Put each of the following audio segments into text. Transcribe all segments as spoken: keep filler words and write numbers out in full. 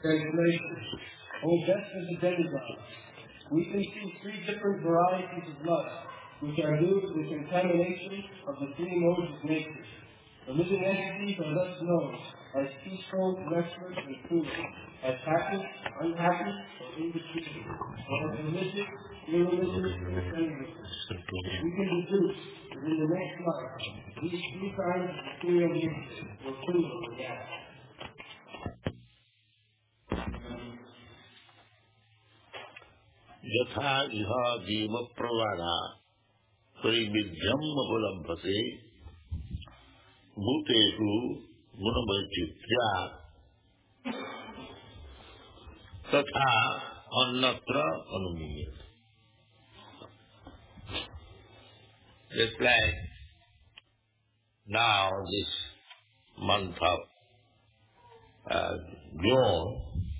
Translation. O best of the demigods, we can see three different varieties of lust, which are due to the contamination of the three modes of nature. The living entities are thus known as peaceful, restless, and foolish, as happy, unhappy, or in between, or as religious, irreligious, and semi-religious. We can deduce that in the next life, these three kinds of material nature will prove the gap. यथा इह जीव प्रवादा परिविध्यम उपलभ्यते भूतेषु गुणवैचित्र्या तथा अन्यत्र अनुमीयते. Just like now this month of uh, June,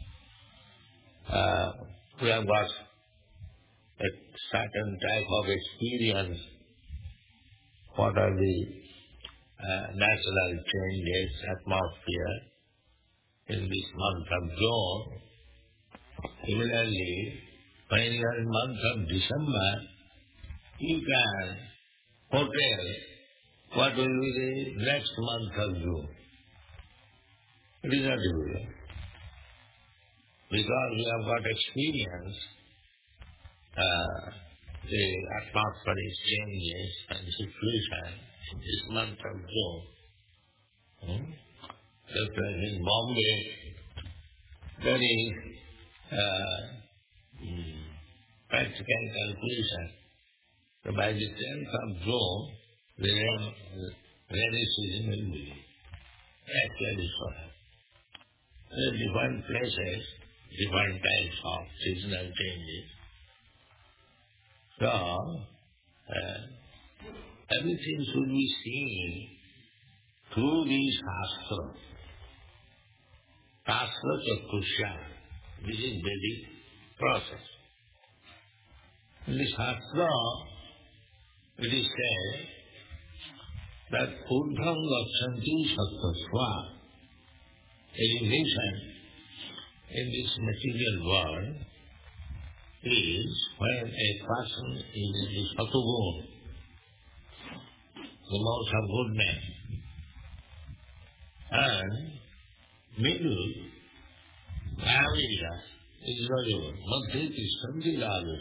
uh, we have got a certain type of experience. What are the uh, natural changes, atmosphere in this month of June? Similarly, when you are in the month of December, you can foretell what will be the next month of June. It is not difficult. Because we have got experience, uh, the atmosphere is changes and situation in this month of June. Hmm? Just like in Bombay, there is uh, hmm, practical calculation. So by the tenth of June, the rain, rainy season will be actually so. There are different places, different types of seasonal changes. So, uh, everything should be seen through the Shastra. Shastra Chaksha. This is Vedic process. In the Shastra, it is said that Urdhvam Gachanti Sattasva, elevation in this material world is when a person is in the Satugun, the modes of goodness, and middle area is Rajagun, Madhya Tishanti Rajas,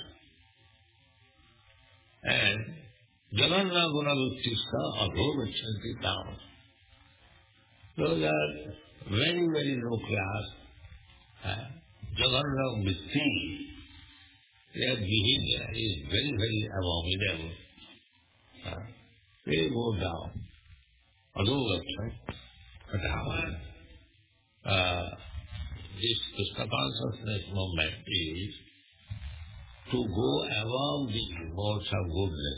and Jaganna Guna Vittista Adho Down. Those are very, very low class. Uh, Jaganna Vitti, their behavior is very, very abominable. Uh, they go down. Although, but however, uh, this Krishna consciousness movement is to go above the modes of goodness.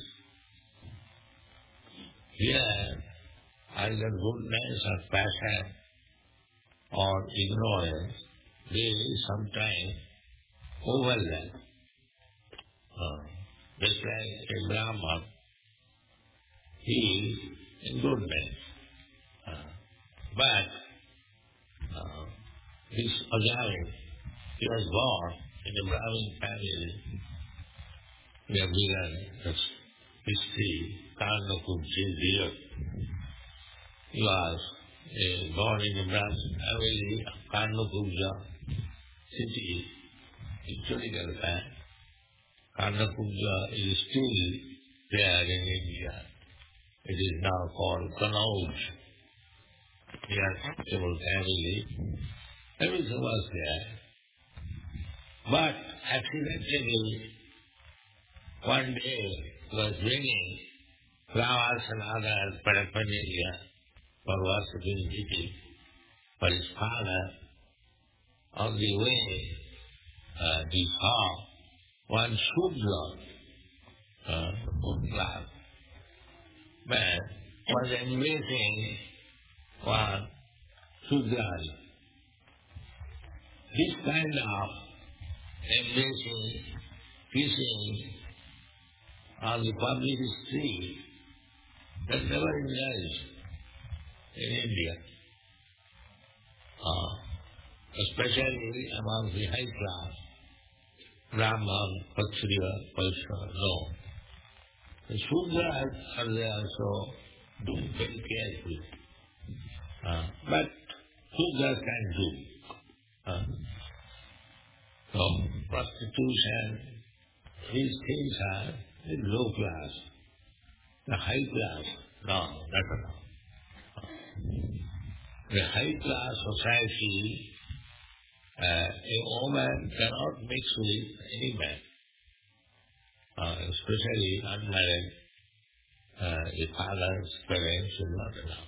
Here, either goodness or passion or ignorance, they sometimes overlap. Uh, just like a Brahman, he is in goodness. Uh, but uh, this Ajay, he was born in a Brahmin family. We have begun this history, Karnakubji dear. He was uh, born in a Brahmin family, Karnakubja city, historical fact. Karnakubja is still there in India. It is now called Kanauj. They are comfortable family. Everything was there. But accidentally, one day he was bringing flowers and other paraphernalia for worshipping deity for his father. On the way, uh, he saw one Shudra, uh, class, man was embracing one Sudra. This kind of embracing, kissing on the public street, that never indulged in India. Uh, especially among the high class, Brahman, Kshatriya, Vaishya, no. The Shudras are there also doing very carefully. Uh, but Shudras can do. Uh, so prostitution, these things are in low class. The high class, no, not at all. The high class society, uh, a woman cannot mix with any man, uh, especially unmarried. Uh, the father's parents will not allow.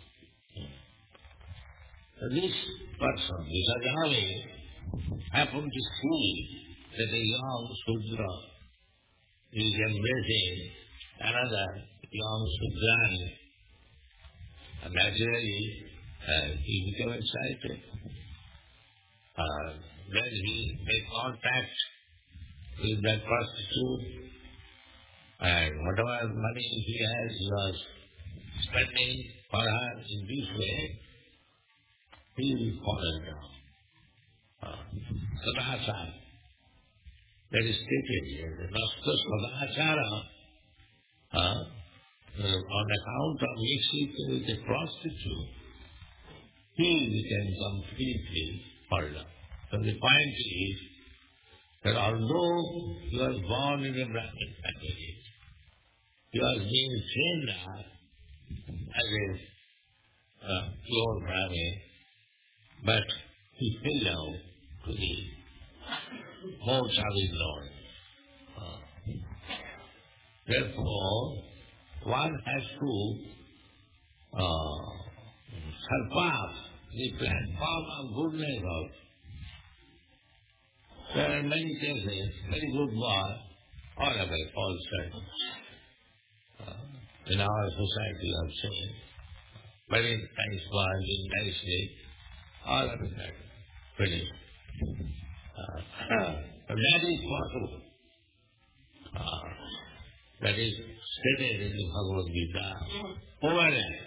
So this person, this Ajami, happened to see that a young Sudra is embracing another young Sudrani. And naturally, uh, he became excited. Uh, then he made contact with that prostitute, and whatever money he has, he was spending for her in this way. He fallen down. Uh, Sadachara. That is stated here. The Nasta Sadachara, uh, on account of mixing with a prostitute, he became completely fallen down. So the point is that although he was born in a Brahmin family, he was being trained as a uh, pure Brahmin, but he fell down to the modes of his Lord. Uh, therefore, one has to uh, surpass the platform of goodness also. There are many cases, very good boy, all of it false friends. Uh, in our society I have seen, very nice boys in nice way, all of it are finished. Uh, that is possible. Uh, that is stated in the Bhagavad Gita. Over there.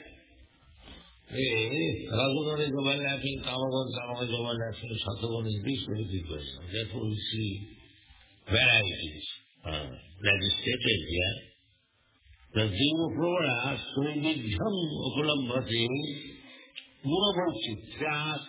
Ragugun is overlapping, Kamagun, Kamagun is overlapping, Satagun is this way the question. Therefore we see varieties. Uh, that is stated here. The Jiva Prora Sumidhyam Ukulambhati Guravaichityas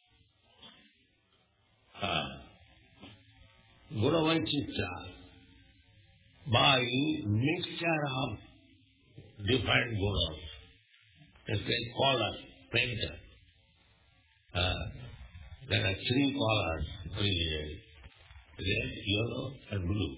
Guravaichityas by mixture of different gunas. It's like color, painter. Uh, there are three colors originally, red, yellow and blue.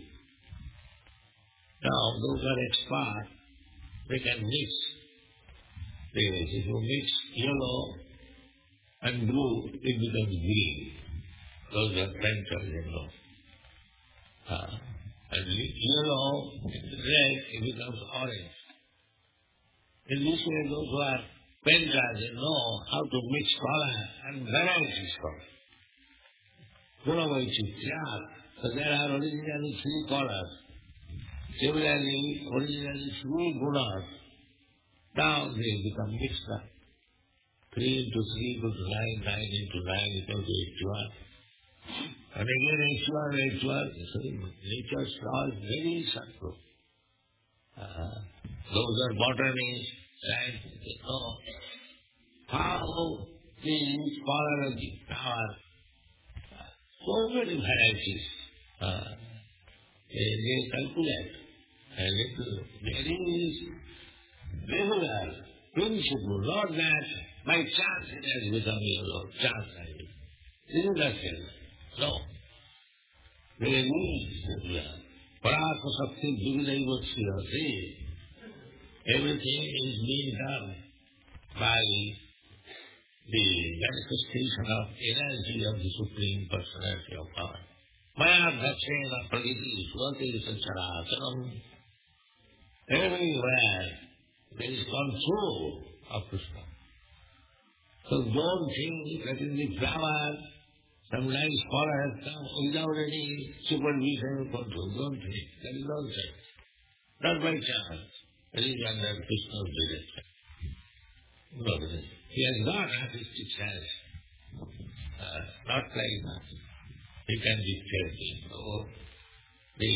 Now those are experts, they can mix. Yes, if you mix yellow and blue, it becomes green. Those are painters, you know. Uh, and yellow, red, it becomes orange. In this way, those who are painters, they know how to mix color and varieties of color. Guravaichityas. So there are originally three colors. Similarly, originally three gunas. Now they become mixed up. Three into three equals to nine, nine into nine equals to eighty-one. And again eighty-one, eighty-one. So nature's law is very subtle. Uh, those are botanists, scientists, they know how these polarity are so many varieties. Uh, they, they calculate. And it, there is regular principle, not that by chance it has become yellow, chance I mean. This is not yellow. No. There is regular. Parasa Sakti Vividaivatsya. Everything is being done by the manifestation of energy of the Supreme Personality of God. Maya Dhakshena Pragiti Swati Sancharacharam. Everywhere there is control of Krishna. So don't think that in the flower some nice flower has come without any supervision or control. Don't think. That is nonsense. Not by chance. It is under Krishna's direction. No, he has got artistic sense. Uh, not like you can dictate it. So the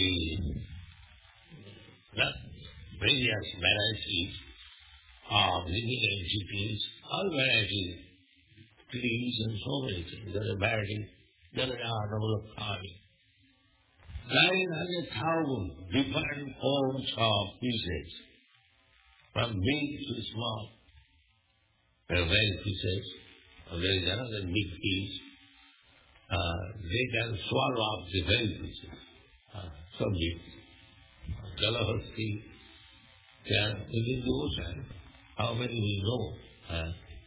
not various varieties of living entities, all varieties, trees and so many things. There are varieties, there are number of kinds. Nine hundred thousand different forms of pieces, from big to small. There are very pieces. There is another big piece. Uh, they can swallow up the very pieces. Uh, so big. Jalahasti, they are in the ocean. How many we know? Uh,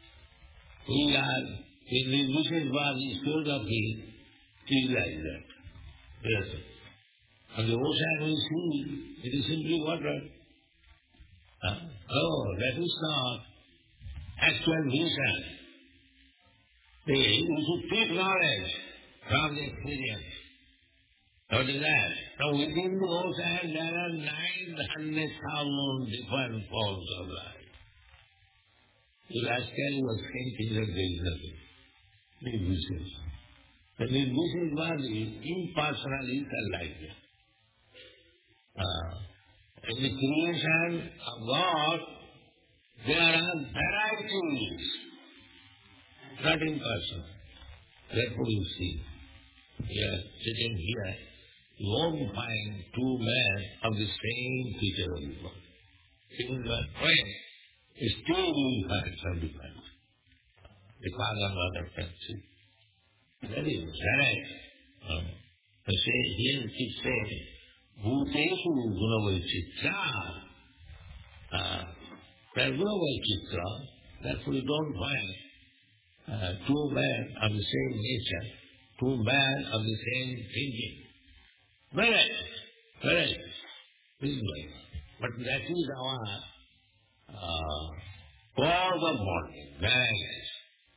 we are in the ocean body, stored up here, is like that. Yes. And the ocean we see, it is simply water. Uh, oh, that is not actual vision. They, you should take knowledge from the experience. What is that? Now within the ocean there are nine hundred thousand different forms of life. The rascal was thinking that there is nothing. ନିର୍viশেষ. The ନିର୍viশেষ body impersonal is like that. Uh, in the creation of God, there are varieties, not impersonal. Therefore you see, here, sitting here, you won't find two men of the same feature of the body. Even one friend, still you will find some difference. The father and mother can see. That is right. Um, they say, here it is said, Bhuteshu Gunavaichitra. Uh, there is Gunavaichitra. Therefore you don't find uh, two men of the same nature, two men of the same thinking. Right, right. This is right. But that is our uh, cause of bonding, varieties.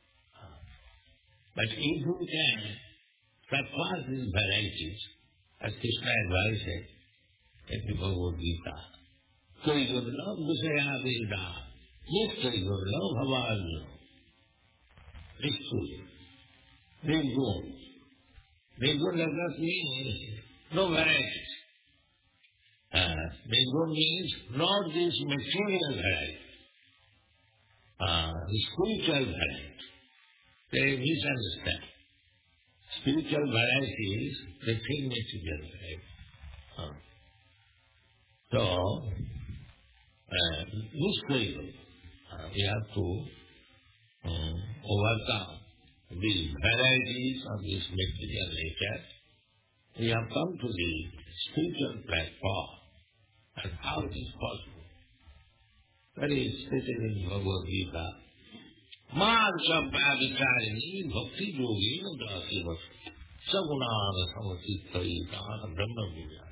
But if we can surpass these varieties, as Krishna advises in the Bhagavad Gita, Kaigurna Visaya Veda, yes Kaigurna Bhavajna, Nishtu, Nirgun. Nirgun does not mean no varieties. Uh, Nirgun means not this material variety, uh, the spiritual variety. They misunderstand. Spiritual variety is the thing material variety. Uh, so, uh, this way, uh, we have to um, overcome the varieties of this material nature. We have come to the spiritual platform. And how it is possible? That is stated in Bhagavad Gita. Mācca Bhāvikārini Bhakti Yogena Dāsivas Sagunāna Samasittayitāna Brahma Vijaya.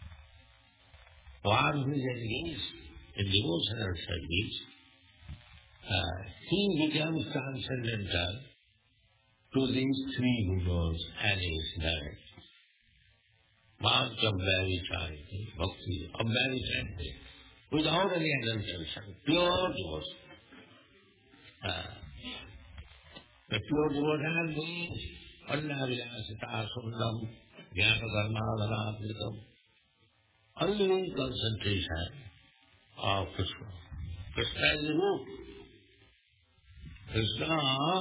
One who is engaged in devotional service, uh, he becomes transcendental to these three gunas and his merit. Mācca Bhāvikārini Bhakti, Abhāvikārini, without any other intention, pure devotion. Uh, The pure devotion means Annavilasita Sundam Jnana Dharmadhanadritam. Only concentration of Krishna. Krishna is the root. Krishna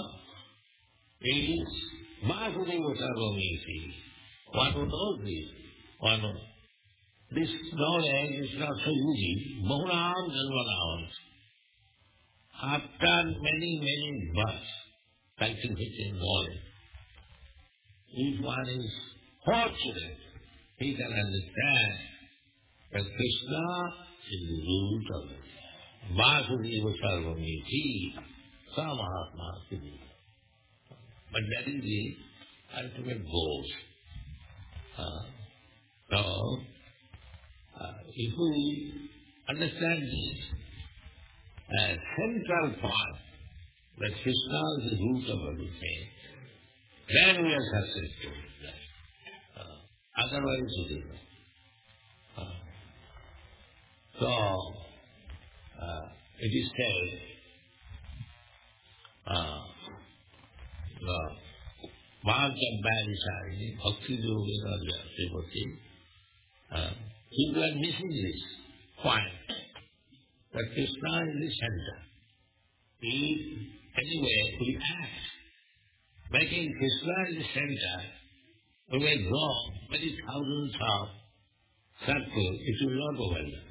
is Vasudeva Sarvamiti. One who knows this. One who this knowledge is not so easy. Bahunam Janvanam. After many, many births, cultivating knowledge, if one is fortunate, he can understand that Krishna is the root of it. Vasudeva Sarvamiti, Samahatma Siddhi. But that is the ultimate goal. Uh, so, uh, if we understand this, a central part, that Krishna is the root of everything, then we are successful. Uh, otherwise it is not. Uh, so, uh, it is said, uh, uh, Mahakambarisari, Bhakti Yoga, Devati. Uh, people are missing this point, that Krishna is the center. He, anyway, we act. Making Krishna in the center, we may go many thousands of circles, it will not overlap.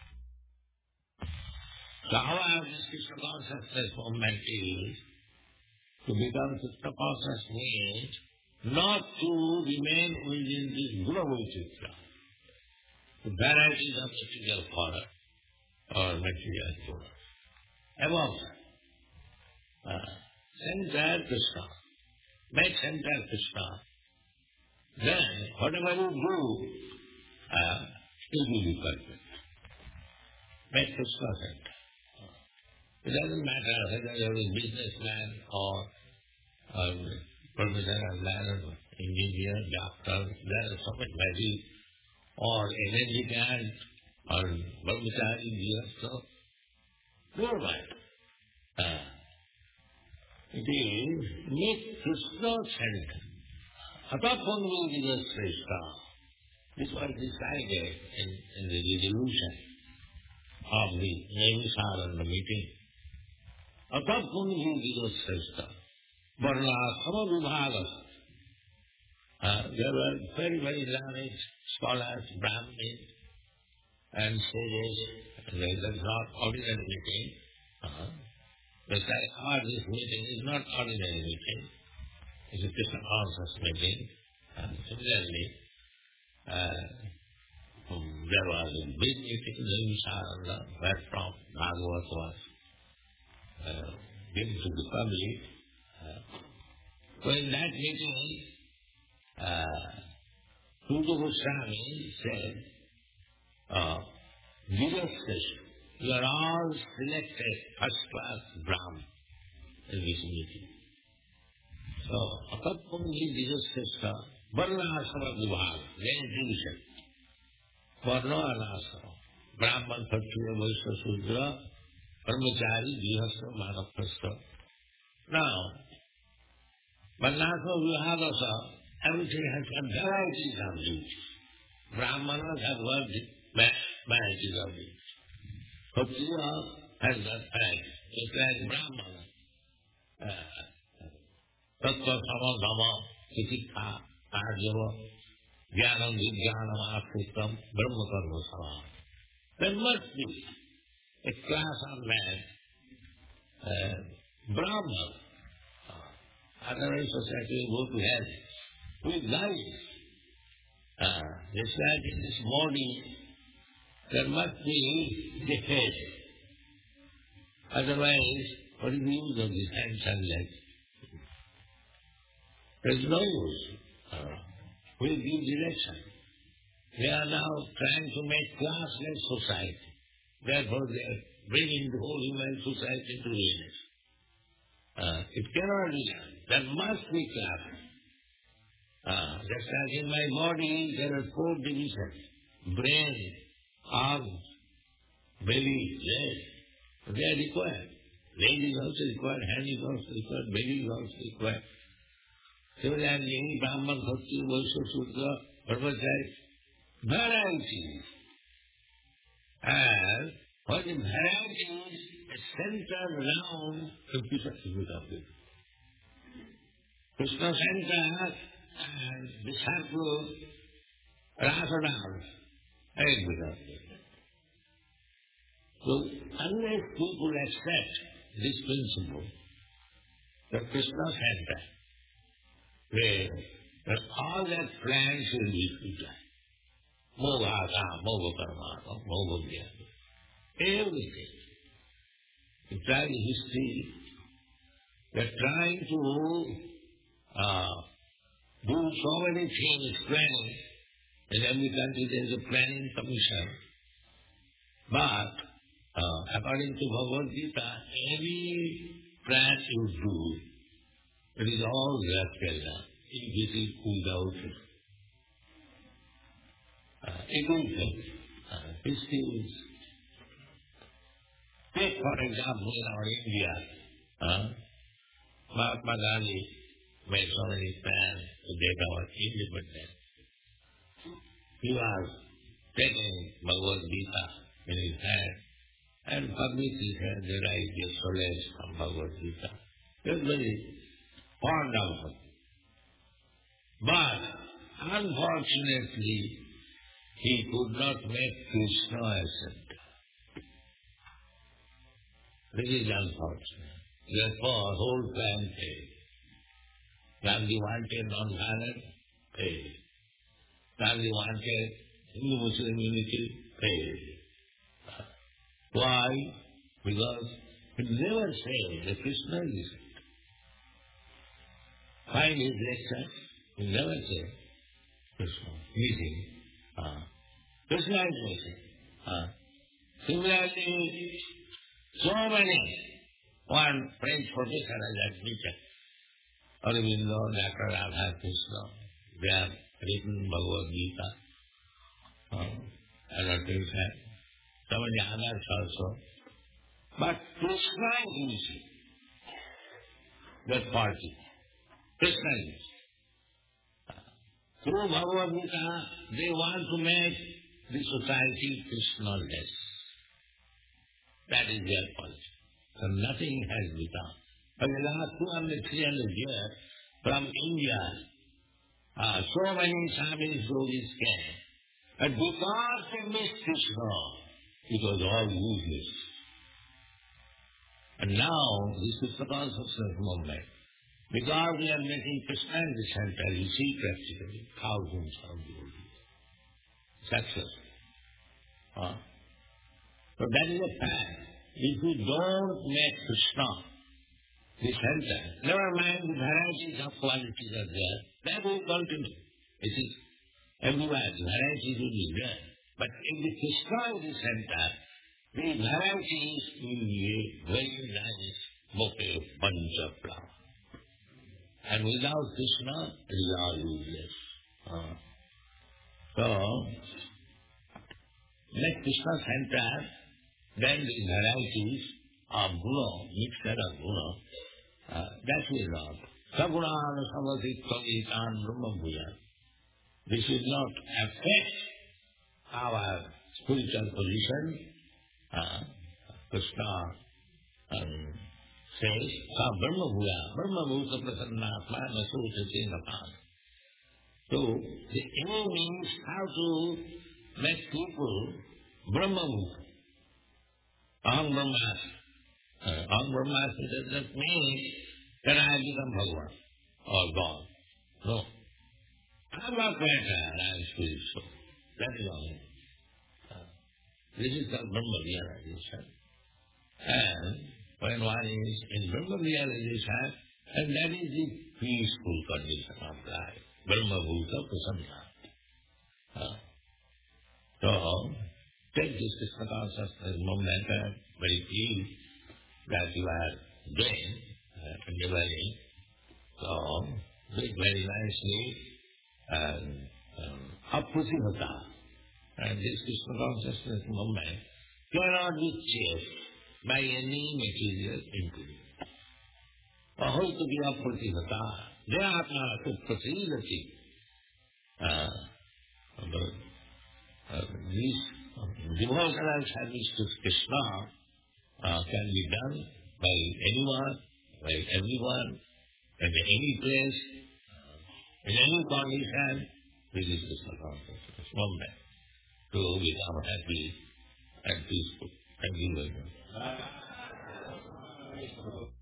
So our Krishna consciousness movement is to become Krishna conscious means not to remain within this global Krishna, the varieties of material product or material product. Above that, uh, center Krishna, make center Krishna, then whatever you do, uh, it will be perfect. Make Krishna center. It doesn't matter whether you're a businessman or a professional man, engineer, doctor, there are so much magic, or energy man, or brahmachari, so no matter. Uh, it is make Krishna center. Atapangam is Shrestha. This was decided in, in the resolution of the Naimisarana meeting. Atapangam is Shrestha. Varnasama Vibhaga. Uh, there were very, very learned scholars, Brahmins, and sages. It was not ordinary meeting. Uh-huh. They say, oh, this meeting is not ordinary meeting. It's a Krishna conscious meeting. And similarly, uh, there was a big meeting in Naimisarana, where from Bhagavad was uh, given to the public. Uh, so in that meeting, uh, Tutu Goswami said, uh, Vivastas, you are all selected first-class Brahman in this meeting. So, Atapangam Vivastasya, Varna Asama Vibhaga, then division. Varna and Asama, Brahman, Kshatriya, Vaishya, Shudra, Brahmachari, Grihastha, Manaprastha. Now, Varnasama Vibhaga, everything has got varieties of duties. Brahmanas have got varieties of duties. Kshatriya has got varieties. Just like Brahmana. Tattva sama dhamma, titikha, arjava, jnanam vijnanam akhritam, brahma karma samam. There must be a class of man, uh, Brahman. Otherwise society will go to hell. We guide. Uh, just like in this body, there must be the head. Otherwise, what is the use of these hands and legs? There is no use. Uh, we give direction. They are now trying to make classless society. Therefore, they are bringing the whole human society to ruin. Uh, it cannot be done. There must be classes. Uh, just as in my body, there are four divisions. Brain, arms, belly, leg. They are required. Leg is also required, hand is also required, belly is also required. Similarly, Brahman, Kshatriya, Vaishya, Shudra, Brahmachari, varieties. And what the varieties center around the Krishna Sivita. Krishna center and disciple Rasadam, everything. So, unless people accept this principle, the Krishna center, where that all their plans will be futile. Mogata, Mogakarmata, Mogavyana. Everything. You try the history, they're trying to uh, do so many things, planning. In every country there is a planning commission. But, uh, according to Bhagavad Gita, any plan you do, it is all Raskelda, invisible without it. Uh, everything. Uh, histories. Take, for example, in our India, uh, Mahatma Gandhi made so many plans to get our independence. He was taking Bhagavad Gita in his hand and publicly said that I get solace from Bhagavad Gita. He was very fond of it. But unfortunately, he could not make Krishna ascend. This is unfortunate. Therefore, whole plan failed. Gandhi wanted non-violence, failed. Gandhi wanted Hindu-Muslim unity, failed. Why? Because he never said that Krishna is it. Find his lecture, he never said Krishna missing. Uh, Krishna is missing. Uh, similarly, so many, one French professor has admitted, Aurobindo, Doctor Radha Krishna, they have written Bhagavad Gita, uh, and what they said, so many others also. But Krishna is missing, that party. Krishna is missing. Through Bhagavad Gita, they want to make the society Krishna-less. That is their policy. So nothing has been done. For the last two hundred, three hundred years, from India, uh, so many Swamis, yogis came. But because they missed Krishna, it was all useless. And now, this is the consciousness movement. Because we are making Krishna in the center, you see practically thousands of devotees. Success. Uh, so that is a fact. If you don't make Krishna the center, never mind the varieties of qualities are there, that will continue. It is everywhere, the varieties will be there. But if the Krishna is the center, the varieties will be a very nice bouquet, bunch of flowers. And without Krishna, it is all useless. Uh, so, make Krishna center, then the varieties of guna, mixture of guna, uh, that will not. Sagunāna samasittvavitān brahma bhuya. This will not affect our spiritual position. Uh, Krishna um, says, Sa brahma bhuya, brahma bhuta prasannātmā nasūchate napāna. So, the aim is how to make people brahma bhuta. Aham brahmasmi. Uh, Aham brahmasmi does not mean that I become Bhagavan or God. No. I'm not better, I feel so. That is all. Uh, this is called Brahma realization. And when one is in Brahma realization, and that is the peaceful condition of life. Brahma bhuta prasanna. Uh, so, take this Krishna consciousness movement very pleased that you are doing uh, endeavoring. So, do it very nicely and um, apprasivata. And this Krishna consciousness movement cannot be chased by any material influence. How to be apprasivata? They are not apprasilati. Uh, uh, this devotional service to Krishna uh, can be done by anyone, by everyone, at any place, uh, in any condition. This is Krishna consciousness movement to become happy and peaceful. Thank you very much.